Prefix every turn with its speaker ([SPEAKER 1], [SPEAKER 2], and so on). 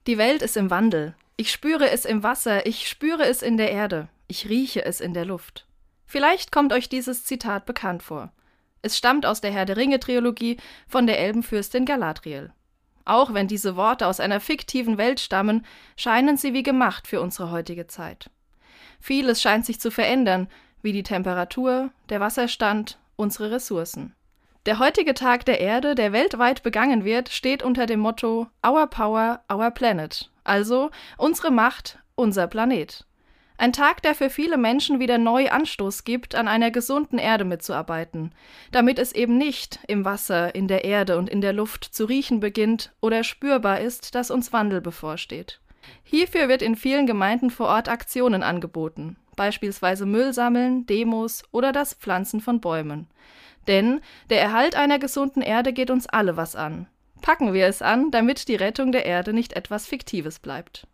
[SPEAKER 1] Die Welt ist im Wandel. Ich spüre es im Wasser, ich spüre es in der Erde, ich rieche es in der Luft. Vielleicht kommt euch dieses Zitat bekannt vor. Es stammt aus der Herr-der-Ringe-Trilogie von der Elbenfürstin Galadriel. Auch wenn diese Worte aus einer fiktiven Welt stammen, scheinen sie wie gemacht für unsere heutige Zeit. Vieles scheint sich zu verändern, wie die Temperatur, der Wasserstand, unsere Ressourcen. Der heutige Tag der Erde, der weltweit begangen wird, steht unter dem Motto Our Power, Our Planet, also unsere Macht, unser Planet. Ein Tag, der für viele Menschen wieder neu Anstoß gibt, an einer gesunden Erde mitzuarbeiten, damit es eben nicht im Wasser, in der Erde und in der Luft zu riechen beginnt oder spürbar ist, dass uns Wandel bevorsteht. Hierfür wird in vielen Gemeinden vor Ort Aktionen angeboten, beispielsweise Müll sammeln, Demos oder das Pflanzen von Bäumen. Denn der Erhalt einer gesunden Erde geht uns alle was an. Packen wir es an, damit die Rettung der Erde nicht etwas Fiktives bleibt.